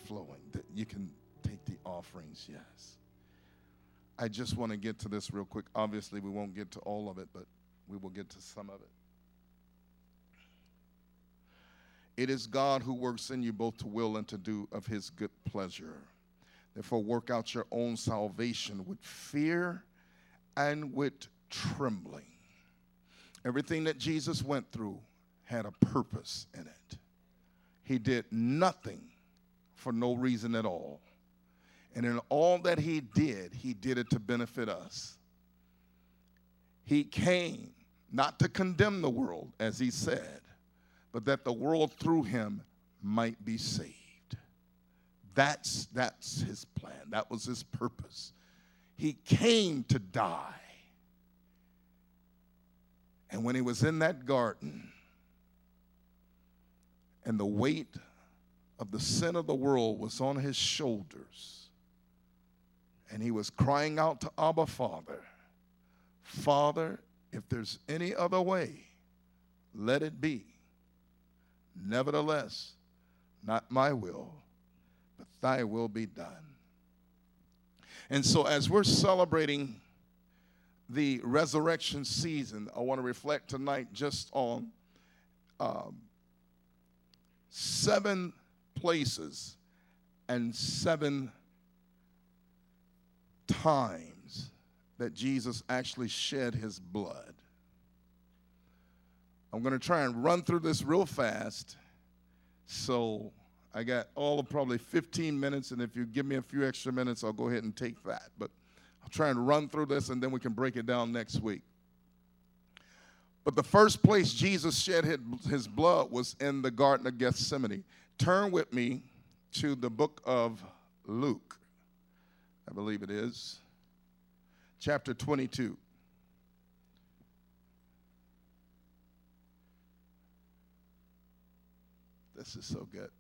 flowing. You can take the offerings, yes. I just want to get to this real quick. Obviously, we won't get to all of it, but we will get to some of it. It is God who works in you both to will and to do of his good pleasure. Therefore, work out your own salvation with fear and with trembling. Everything that Jesus went through had a purpose in it. He did nothing for no reason at all. And in all that he did it to benefit us. He came not to condemn the world, as he said, but that the world through him might be saved. That's his plan. That was his purpose. He came to die. And when he was in that garden, and the weight of the sin of the world was on his shoulders, and he was crying out to Abba, Father, Father, if there's any other way, let it be. Nevertheless, not my will, but thy will be done. And so as we're celebrating the resurrection season, I want to reflect tonight just on 7 places and 7 times that Jesus actually shed his blood. I'm going to try and run through this real fast. So I got all of probably 15 minutes, and if you give me a few extra minutes, I'll go ahead and take that. But I'll try and run through this, and then we can break it down next week. But the first place Jesus shed his blood was in the Garden of Gethsemane. Turn with me to the book of Luke, I believe it is, chapter 22. This is so good.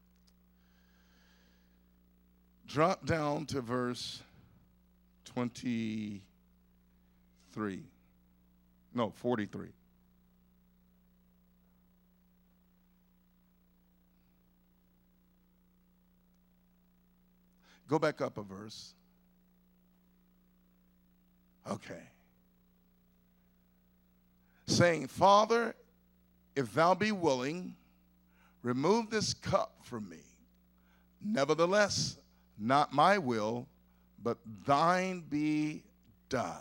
Drop down to verse 43. No, 43. Go back up a verse. Okay. Saying, Father, if thou be willing, remove this cup from me. Nevertheless, not my will, but thine be done.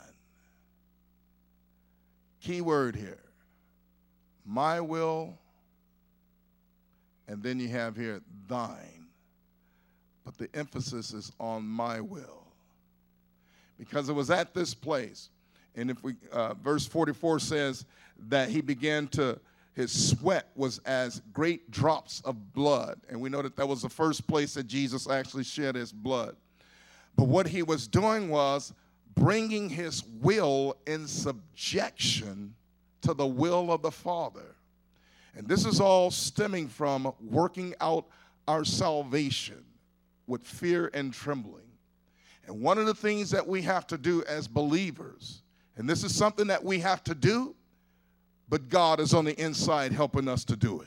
Key word here. My will, and then you have here thine. But the emphasis is on my will. Because it was at this place. And if we, verse 44 says that he began to, his sweat was as great drops of blood. And we know that that was the first place that Jesus actually shed his blood. But what he was doing was bringing his will in subjection to the will of the Father. And this is all stemming from working out our salvation with fear and trembling. And one of the things that we have to do as believers, and this is something that we have to do, but God is on the inside helping us to do it.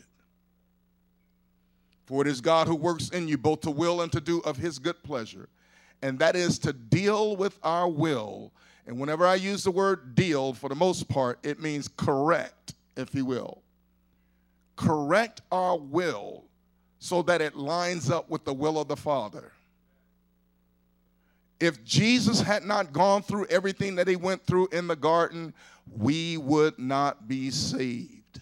For it is God who works in you both to will and to do of his good pleasure. And that is to deal with our will. And whenever I use the word deal, for the most part, it means correct, if you will. Correct our will so that it lines up with the will of the Father. If Jesus had not gone through everything that he went through in the garden, we would not be saved.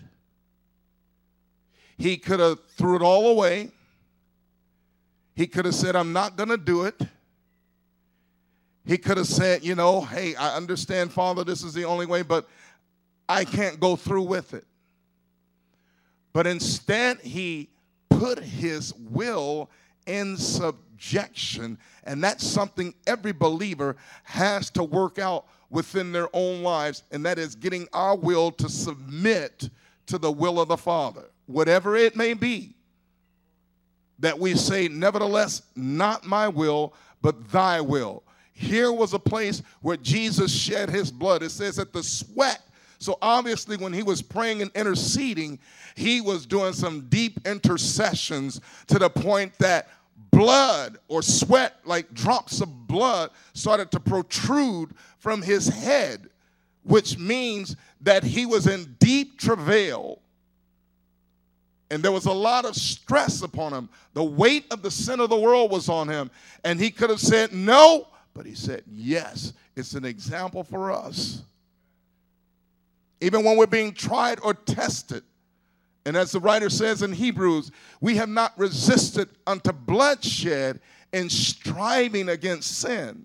He could have threw it all away. He could have said, I'm not going to do it. He could have said, you know, hey, I understand, Father, this is the only way, but I can't go through with it. But instead, he put his will in subjection, and that's something every believer has to work out within their own lives, and that is getting our will to submit to the will of the Father, whatever it may be, that we say, nevertheless, not my will, but thy will. Here was a place where Jesus shed his blood. It says that the sweat. So obviously when he was praying and interceding, he was doing some deep intercessions to the point that blood or sweat, like drops of blood, started to protrude from his head, which means that he was in deep travail. And there was a lot of stress upon him. The weight of the sin of the world was on him. And he could have said no, but he said yes. It's an example for us. Even when we're being tried or tested. And as the writer says in Hebrews, we have not resisted unto bloodshed in striving against sin.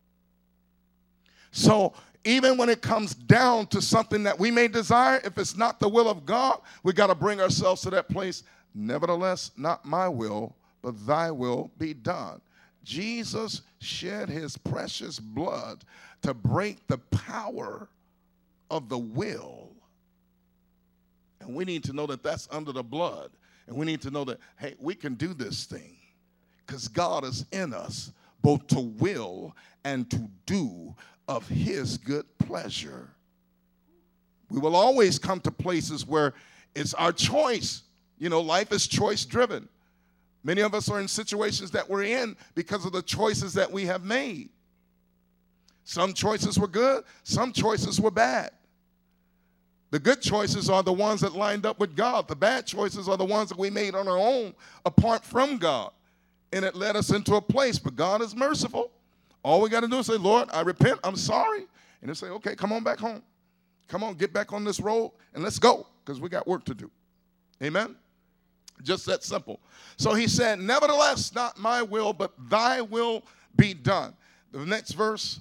So even when it comes down to something that we may desire, if it's not the will of God, we got to bring ourselves to that place. Nevertheless, not my will, but thy will be done. Jesus shed his precious blood to break the power of the will. And we need to know that that's under the blood. And we need to know that, hey, we can do this thing because God is in us, both to will and to do of his good pleasure. We will always come to places where it's our choice. You know, life is choice driven. Many of us are in situations that we're in because of the choices that we have made. Some choices were good, some choices were bad. The good choices are the ones that lined up with God. The bad choices are the ones that we made on our own apart from God. And it led us into a place, but God is merciful. All we got to do is say, Lord, I repent, I'm sorry. And he'll say, okay, come on back home. Come on, get back on this road and let's go because we got work to do. Amen? Just that simple. So he said, nevertheless, not my will, but thy will be done. The next verse.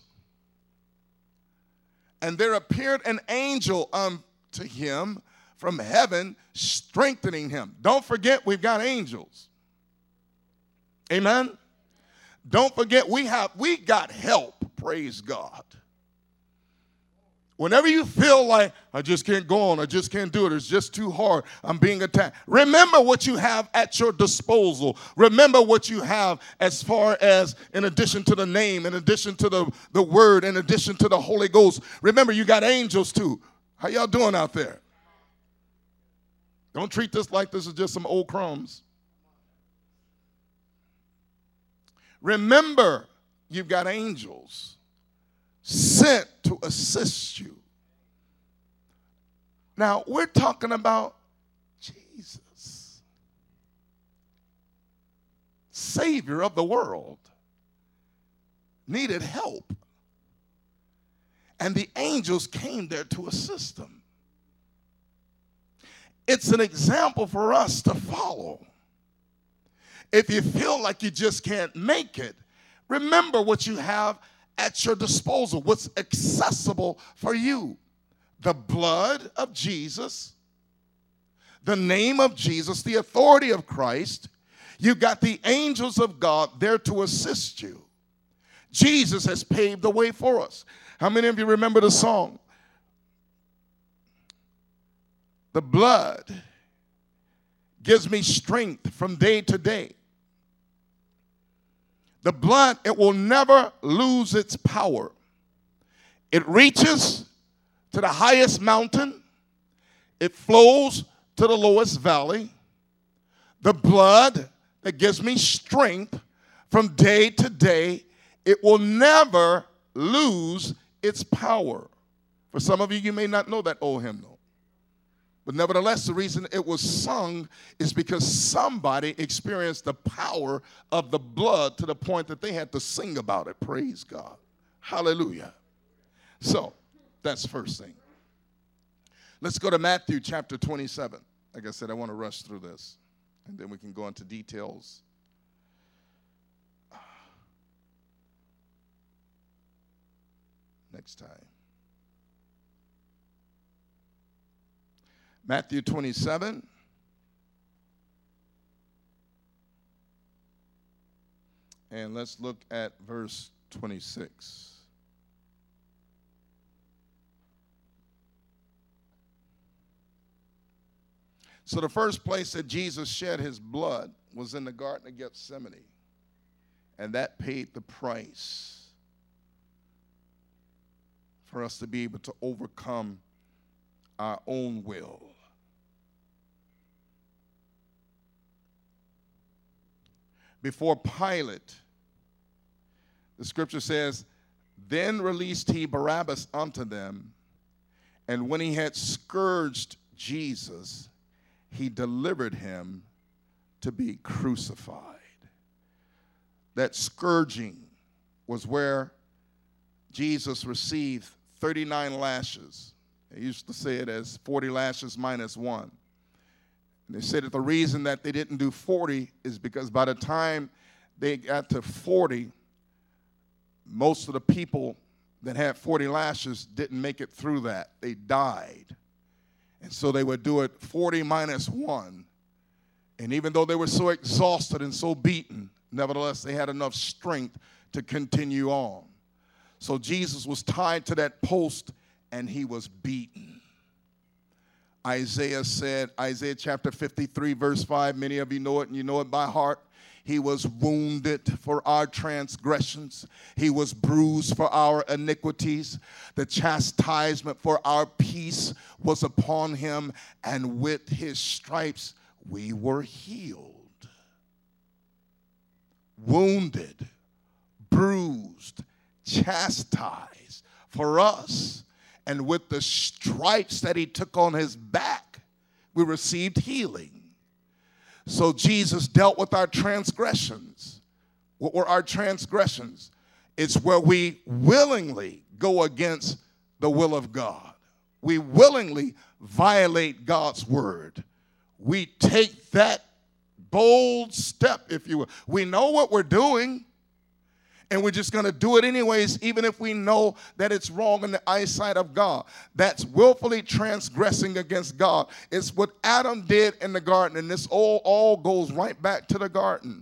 And there appeared an angel unto him from heaven, strengthening him. Don't forget, we've got angels. Amen? Don't forget, we got help. Praise God. Whenever you feel like, I just can't go on, I just can't do it, it's just too hard, I'm being attacked. Remember what you have at your disposal. Remember what you have as far as in addition to the name, in addition to the word, in addition to the Holy Ghost. Remember, you got angels too. How y'all doing out there? Don't treat this like this is just some old crumbs. Remember, you've got angels sent to assist you. Now, we're talking about Jesus, Savior of the world, needed help. And the angels came there to assist him. It's an example for us to follow. If you feel like you just can't make it, remember what you have at your disposal, what's accessible for you. The blood of Jesus, the name of Jesus, the authority of Christ. You've got the angels of God there to assist you. Jesus has paved the way for us. How many of you remember the song? The blood gives me strength from day to day. The blood, it will never lose its power. It reaches to the highest mountain. It flows to the lowest valley. The blood that gives me strength from day to day, it will never lose its power. For some of you, you may not know that old hymnal. But nevertheless, the reason it was sung is because somebody experienced the power of the blood to the point that they had to sing about it. Praise God. Hallelujah. So, that's the first thing. Let's go to Matthew chapter 27. Like I said, I want to rush through this, and then we can go into details. Next time. Matthew 27. And let's look at verse 26. So the first place that Jesus shed his blood was in the Garden of Gethsemane. And that paid the price for us to be able to overcome our own will. before Pilate, the scripture says, then released he Barabbas unto them, and when he had scourged Jesus, he delivered him to be crucified. That scourging was where Jesus received 39 lashes. They used to say it as 40 lashes minus one. And they said that the reason that they didn't do 40 is because by the time they got to 40, most of the people that had 40 lashes didn't make it through that. They died. And so they would do it 40 minus one. And even though they were so exhausted and so beaten, nevertheless, they had enough strength to continue on. So Jesus was tied to that post and he was beaten. Isaiah said, Isaiah chapter 53, verse 5, many of you know it and you know it by heart. He was wounded for our transgressions. He was bruised for our iniquities. The chastisement for our peace was upon him, and with his stripes we were healed. Wounded, bruised, chastised for us, and with the stripes that he took on his back, we received healing. So Jesus dealt with our transgressions. What were our transgressions? It's where we willingly go against the will of God. We willingly violate God's word. We take that bold step, if you will. We know what we're doing, and we're just going to do it anyways, even if we know that it's wrong in the eyesight of God. That's willfully transgressing against God. It's what Adam did in the garden, and this all goes right back to the garden.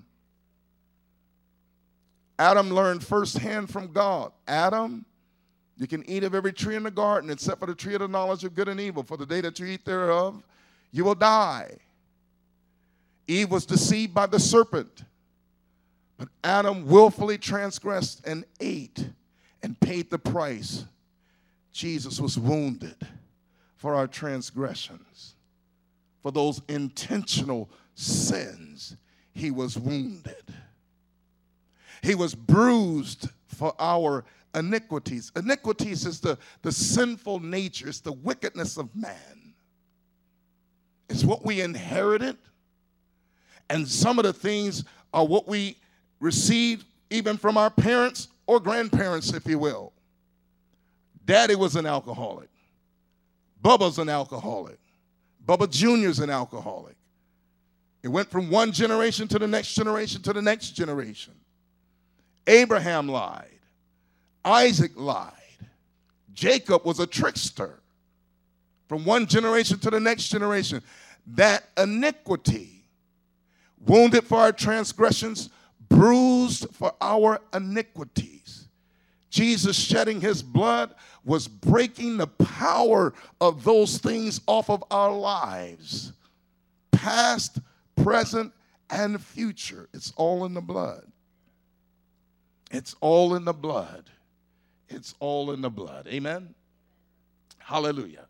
Adam learned firsthand from God. Adam, you can eat of every tree in the garden except for the tree of the knowledge of good and evil. For the day that you eat thereof, you will die. Eve was deceived by the serpent. But Adam willfully transgressed and ate and paid the price. Jesus was wounded for our transgressions. For those intentional sins, he was wounded. He was bruised for our iniquities. Iniquities is the sinful nature. It's the wickedness of man. It's what we inherited. And some of the things are what we received even from our parents or grandparents, if you will. Daddy was an alcoholic. Bubba's an alcoholic. Bubba Jr.'s an alcoholic. It went from one generation to the next generation to the next generation. Abraham lied. Isaac lied. Jacob was a trickster. From one generation to the next generation. That iniquity, wounded for our transgressions, bruised for our iniquities. Jesus shedding his blood was breaking the power of those things off of our lives. Past, present, and future. It's all in the blood. It's all in the blood. It's all in the blood. Amen? Hallelujah.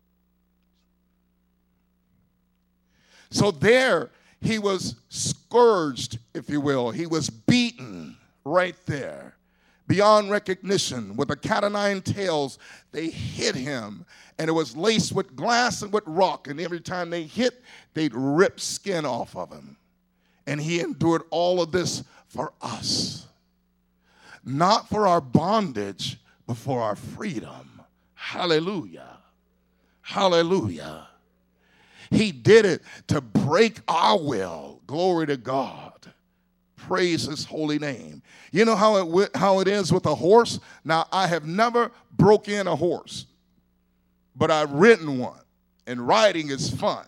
So there, he was scourged, if you will. He was beaten right there, beyond recognition. With a cat o' nine tails, they hit him, and it was laced with glass and with rock, and every time they hit, they'd rip skin off of him. And he endured all of this for us. Not for our bondage, but for our freedom. Hallelujah. Hallelujah. He did it to break our will. Glory to God. Praise his holy name. You know how it is with a horse? Now, I have never broke in a horse, but I've ridden one, and riding is fun.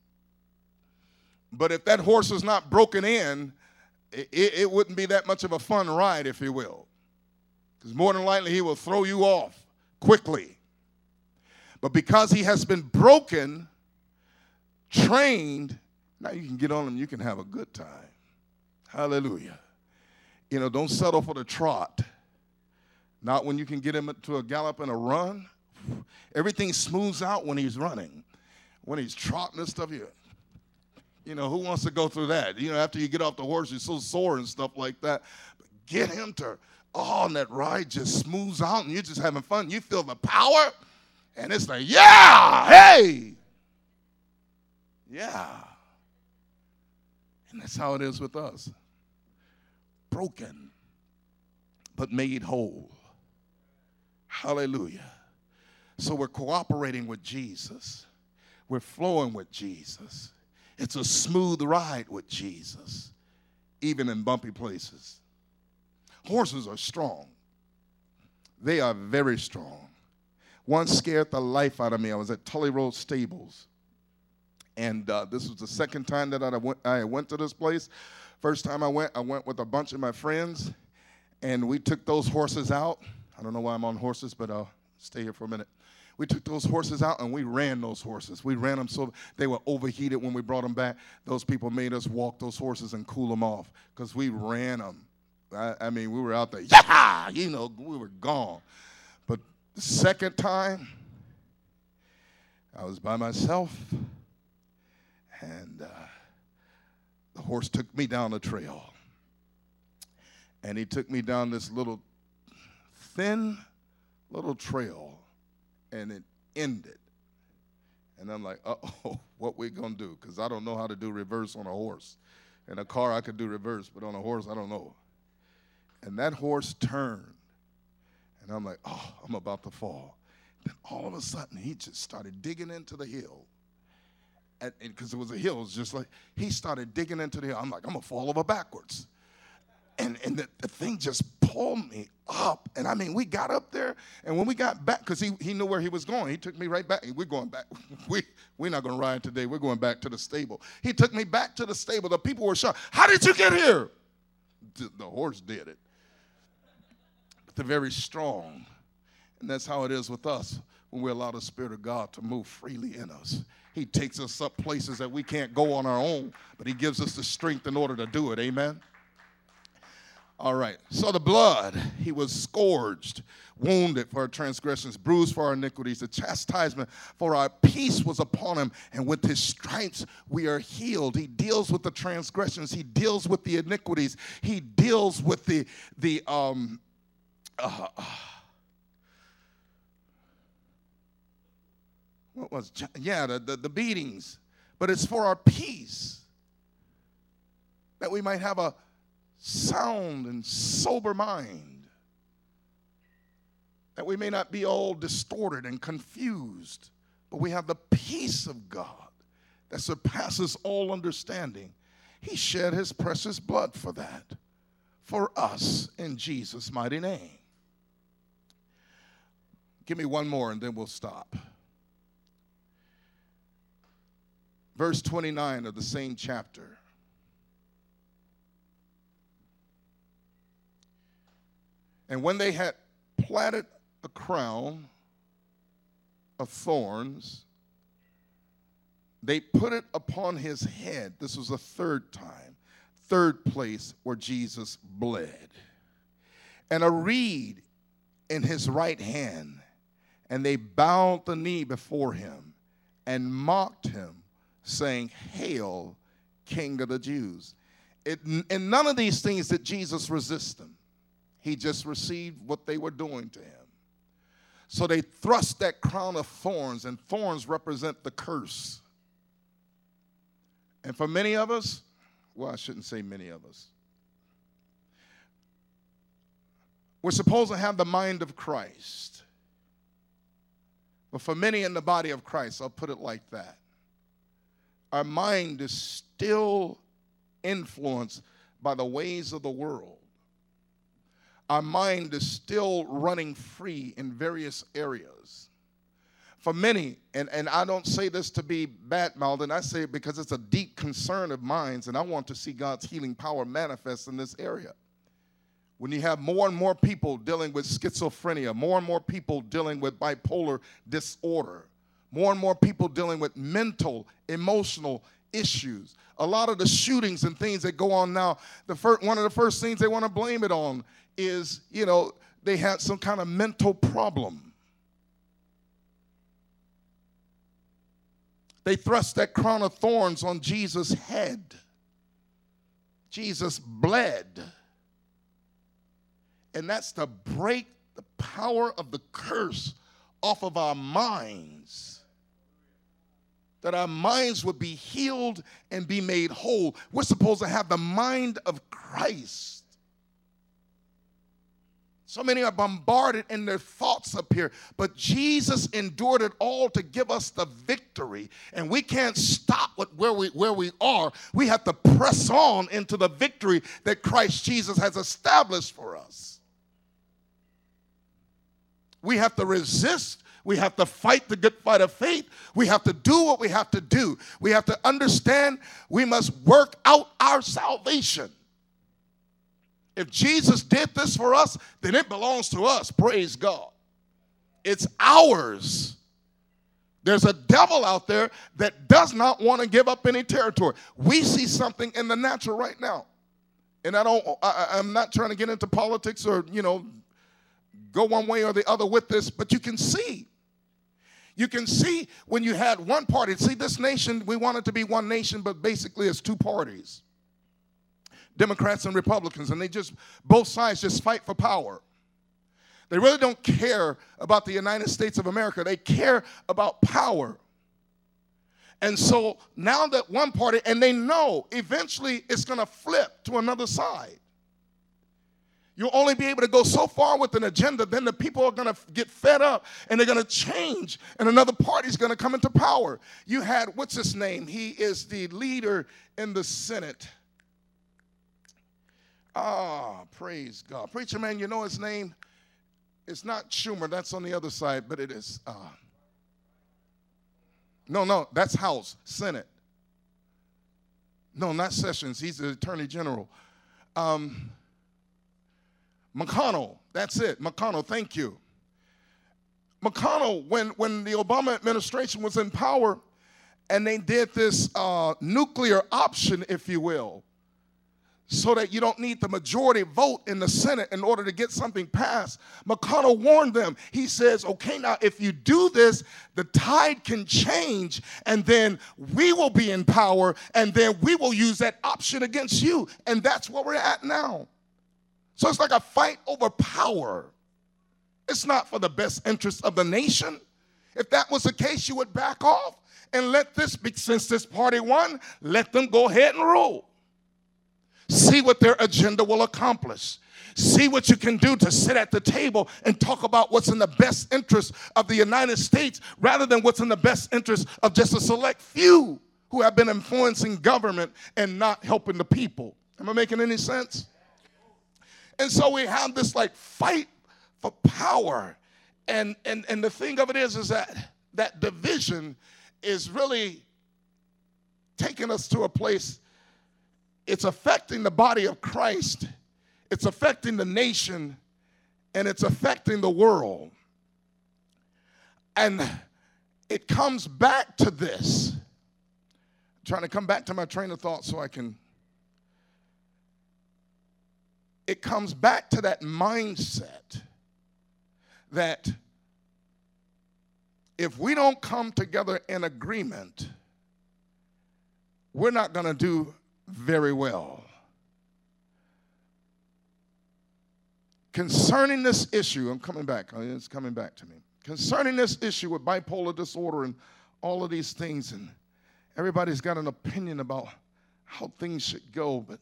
But if that horse is not broken in, it wouldn't be that much of a fun ride, if you will. Because more than likely, he will throw you off quickly. But because he has been broken, trained, now you can get on him, you can have a good time. Hallelujah. You know, don't settle for the trot. Not when you can get him to a gallop and a run. Everything smooths out when he's running. When he's trotting and stuff, You know, who wants to go through that? You know, after you get off the horse, you're so sore and stuff like that. But get him to, and that ride just smooths out and you're just having fun. You feel the power and it's like, yeah, hey. Yeah. And that's how it is with us. Broken, but made whole. Hallelujah. So we're cooperating with Jesus. We're flowing with Jesus. It's a smooth ride with Jesus, even in bumpy places. Horses are strong. They are very strong. One scared the life out of me. I was at Tully Road Stables. And this was the second time that I went to this place. First time I went with a bunch of my friends. And we took those horses out. I don't know why I'm on horses, but I'll stay here for a minute. We took those horses out and we ran those horses. We ran them so they were overheated when we brought them back. Those people made us walk those horses and cool them off because we ran them. I mean, we were out there, yeah, you know, we were gone. But the second time, I was by myself and the horse took me down the trail. And he took me down this little thin little trail. And it ended. And I'm like, uh-oh, what we going to do? Because I don't know how to do reverse on a horse. In a car, I could do reverse, but on a horse, I don't know. And that horse turned. And I'm like, oh, I'm about to fall. Then all of a sudden, he just started digging into the hill. Because it was a hill. It was just like, he started digging into the hill. I'm like, I'm going to fall over backwards. And the thing just pulled me up. And I mean, we got up there, and when we got back, because he knew where he was going, he took me right back. We're going back. We're not going to ride today. We're going back to the stable. He took me back to the stable. The people were shocked. How did you get here? The horse did it. But they're very strong. And that's how it is with us when we allow the Spirit of God to move freely in us. He takes us up places that we can't go on our own, but he gives us the strength in order to do it. Amen? All right, so the blood, he was scourged, wounded for our transgressions, bruised for our iniquities. The chastisement for our peace was upon him, and with his stripes we are healed. He deals with the transgressions. He deals with the iniquities. He deals with the beatings. But it's for our peace, that we might have a sound and sober mind, that we may not be all distorted and confused, but we have the peace of God that surpasses all understanding. He shed his precious blood for that, for us, in Jesus' mighty name. Give me one more and then we'll stop. Verse 29 of the same chapter. And when they had platted a crown of thorns, they put it upon his head. This was the third time, third place where Jesus bled. And a reed in his right hand. And they bowed the knee before him and mocked him, saying, "Hail, King of the Jews." In none of these things did Jesus resist them. He just received what they were doing to him. So they thrust that crown of thorns, and thorns represent the curse. And for many of us, well, I shouldn't say many of us, we're supposed to have the mind of Christ. But for many in the body of Christ, I'll put it like that, our mind is still influenced by the ways of the world. Our mind is still running free in various areas. For many, and I don't say this to be bad-mouthed, I say it because it's a deep concern of mine, and I want to see God's healing power manifest in this area. When you have more and more people dealing with schizophrenia, more and more people dealing with bipolar disorder, more and more people dealing with mental, emotional issues. A lot of the shootings and things that go on now, one of the first things they want to blame it on is, they had some kind of mental problem. They thrust that crown of thorns on Jesus' head. Jesus bled. And that's to break the power of the curse off of our minds. That our minds would be healed and be made whole. We're supposed to have the mind of Christ. So many are bombarded and their thoughts appear. But Jesus endured it all to give us the victory. And we can't stop with where we are. We have to press on into the victory that Christ Jesus has established for us. We have to resist. We have to fight the good fight of faith. We have to do what we have to do. We have to understand we must work out our salvation. If Jesus did this for us, then it belongs to us. Praise God. It's ours. There's a devil out there that does not want to give up any territory. We see something in the natural right now. And I'm not trying to get into politics or, go one way or the other with this, but you can see. You can see when you had one party. See, this nation, we want it to be one nation, but basically it's two parties. Democrats and Republicans, and both sides just fight for power. They really don't care about the United States of America. They care about power. And so now that one party, and they know eventually it's going to flip to another side. You'll only be able to go so far with an agenda, then the people are going to get fed up, and they're going to change, and another party's going to come into power. You had, what's his name? He is the leader in the Senate. Praise God. Preacher man, you know his name? It's not Schumer. That's on the other side, but it is. No, that's House, Senate. No, not Sessions. He's the Attorney General. McConnell. That's it. McConnell, thank you. McConnell, when the Obama administration was in power and they did this nuclear option, if you will, so that you don't need the majority vote in the Senate in order to get something passed. McConnell warned them. He says, okay, now if you do this, the tide can change, and then we will be in power, and then we will use that option against you. And that's where we're at now. So it's like a fight over power. It's not for the best interest of the nation. If that was the case, you would back off and let this, since this party won, let them go ahead and rule. See what their agenda will accomplish. See what you can do to sit at the table and talk about what's in the best interest of the United States rather than what's in the best interest of just a select few who have been influencing government and not helping the people. Am I making any sense? And so we have this fight for power. And the thing of it is that division is really taking us to a place. It's affecting the body of Christ. It's affecting the nation, and it's affecting the world. And it comes back to this. I'm trying to come back to my train of thought so I can. It comes back to that mindset that if we don't come together in agreement, we're not going to do very well. Concerning this issue, I'm coming back. It's coming back to me. Concerning this issue with bipolar disorder and all of these things, and everybody's got an opinion about how things should go, but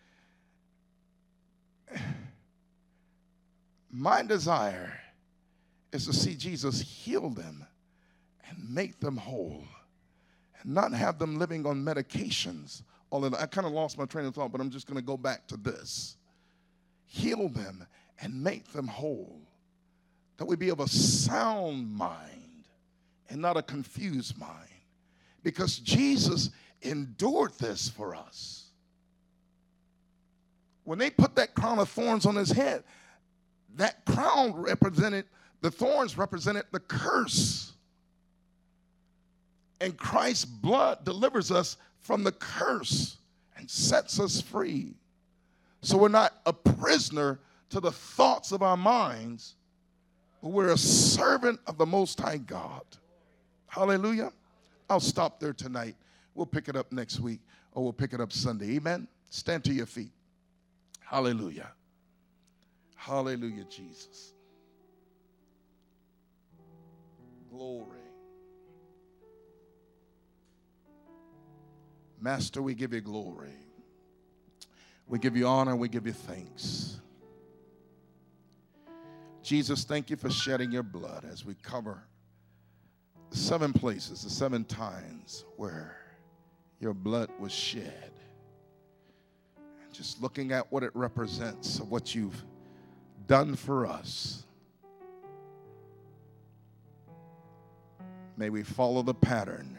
my desire is to see Jesus heal them and make them whole and not have them living on medications. I kind of lost my train of thought, but I'm just going to go back to this. Heal them and make them whole. That we be of a sound mind and not a confused mind. Because Jesus endured this for us. When they put that crown of thorns on his head, that crown represented, the thorns represented the curse. And Christ's blood delivers us from the curse and sets us free. So we're not a prisoner to the thoughts of our minds, but we're a servant of the Most High God. Hallelujah. I'll stop there tonight. We'll pick it up next week, or we'll pick it up Sunday. Amen? Stand to your feet. Hallelujah. Hallelujah, Jesus. Glory. Master, we give you glory. We give you honor. We give you thanks. Jesus, thank you for shedding your blood as we cover the 7 places, the 7 times where your blood was shed. And just looking at what it represents of what you've done for us. May we follow the pattern.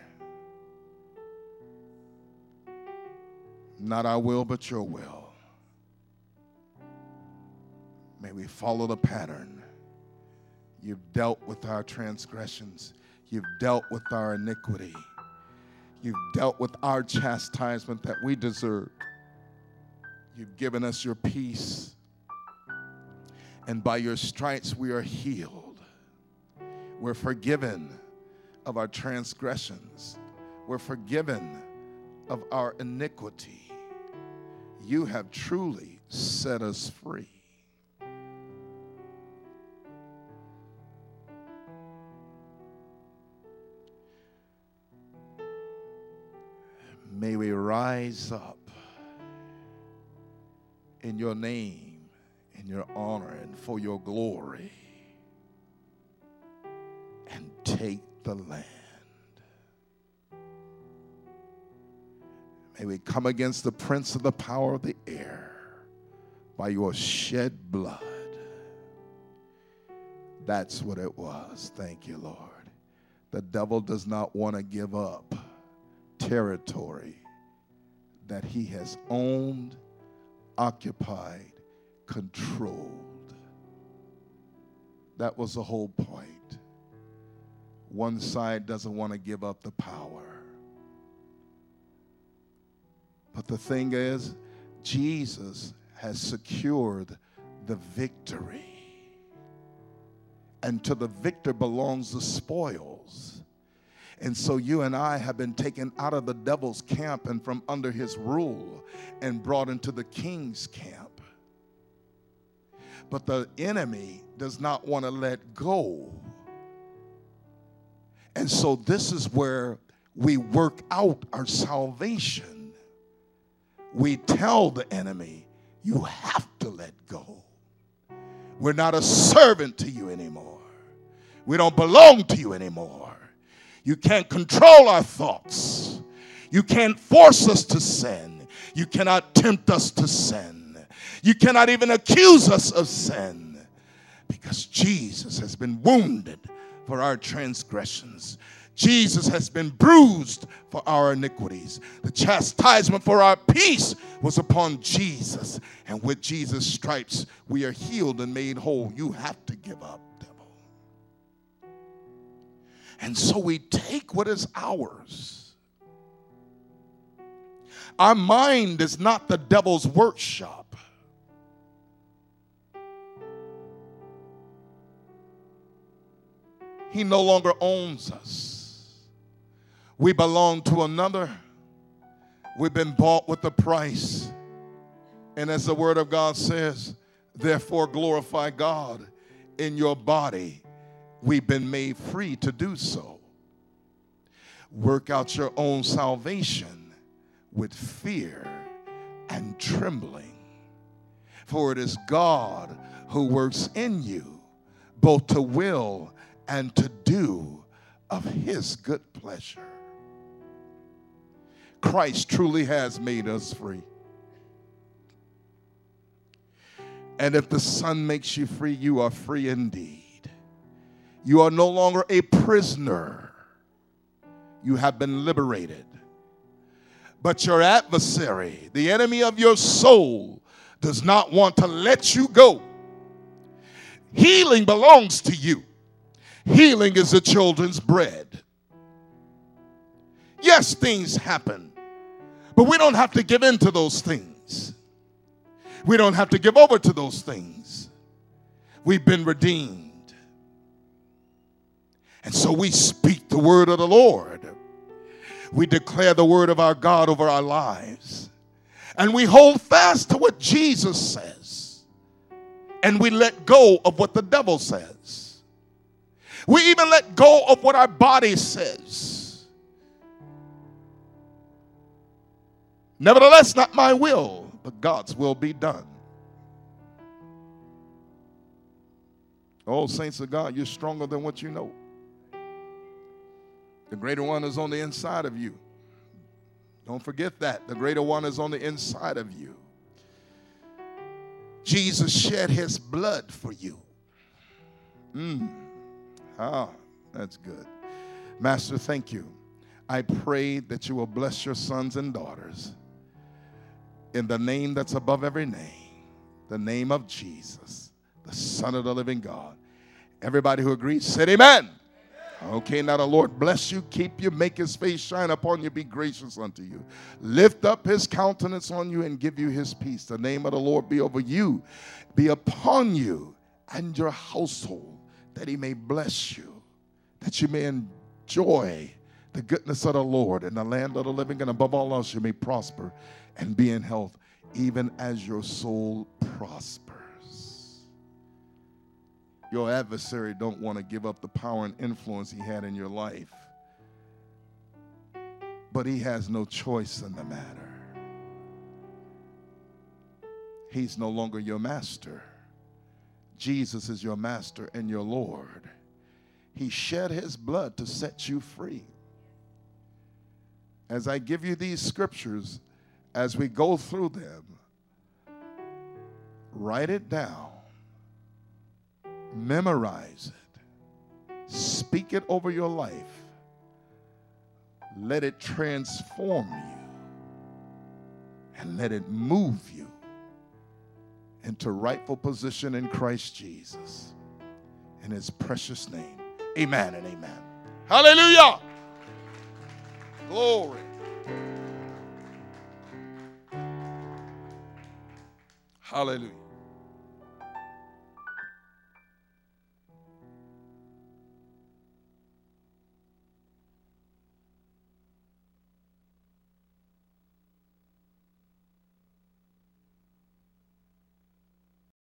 Not our will, but your will. May we follow the pattern. You've dealt with our transgressions. You've dealt with our iniquity. You've dealt with our chastisement that we deserved. You've given us your peace. And by your stripes we are healed. We're forgiven of our transgressions. We're forgiven of our iniquity. You have truly set us free. May we rise up in your name, in your honor, and for your glory, and take the land. May we come against the prince of the power of the air by your shed blood. That's what it was. Thank you, Lord. The devil does not want to give up territory that he has owned, occupied, controlled. That was the whole point. One side doesn't want to give up the power. But the thing is, Jesus has secured the victory. And to the victor belongs the spoils. And so you and I have been taken out of the devil's camp and from under his rule and brought into the king's camp. But the enemy does not want to let go. And so this is where we work out our salvation. We tell the enemy, you have to let go. We're not a servant to you anymore. We don't belong to you anymore. You can't control our thoughts. You can't force us to sin. You cannot tempt us to sin. You cannot even accuse us of sin, because Jesus has been wounded for our transgressions. Jesus has been bruised for our iniquities. The chastisement for our peace was upon Jesus. And with Jesus' stripes, we are healed and made whole. You have to give up, devil. And so we take what is ours. Our mind is not the devil's workshop. He no longer owns us. We belong to another. We've been bought with a price. And as the word of God says, therefore glorify God in your body. We've been made free to do so. Work out your own salvation with fear and trembling. For it is God who works in you, both to will and to do of his good pleasure. Christ truly has made us free. And if the Son makes you free, you are free indeed. You are no longer a prisoner. You have been liberated. But your adversary, the enemy of your soul, does not want to let you go. Healing belongs to you. Healing is the children's bread. Yes, things happen, but we don't have to give in to those things. We don't have to give over to those things. We've been redeemed. And so we speak the word of the Lord. We declare the word of our God over our lives. And we hold fast to what Jesus says. And we let go of what the devil says. We even let go of what our body says. Nevertheless, not my will, but God's will be done. Oh, saints of God, you're stronger than what you know. The greater one is on the inside of you. Don't forget that. The greater one is on the inside of you. Jesus shed his blood for you. That's good. Master, thank you. I pray that you will bless your sons and daughters in the name that's above every name, the name of Jesus, the Son of the living God. Everybody who agrees said amen. Okay, now the Lord bless you, keep you, make his face shine upon you, be gracious unto you. Lift up his countenance on you and give you his peace. The name of the Lord be over you, be upon you and your household, that he may bless you, that you may enjoy the goodness of the Lord in the land of the living, and above all else you may prosper and be in health, even as your soul prospers. Your adversary don't want to give up the power and influence he had in your life. But he has no choice in the matter. He's no longer your master. Jesus is your master and your Lord. He shed his blood to set you free. As I give you these scriptures, as we go through them, write it down. Memorize it. Speak it over your life. Let it transform you. And let it move you into rightful position in Christ Jesus. In his precious name. Amen and amen. Hallelujah. Glory. Hallelujah.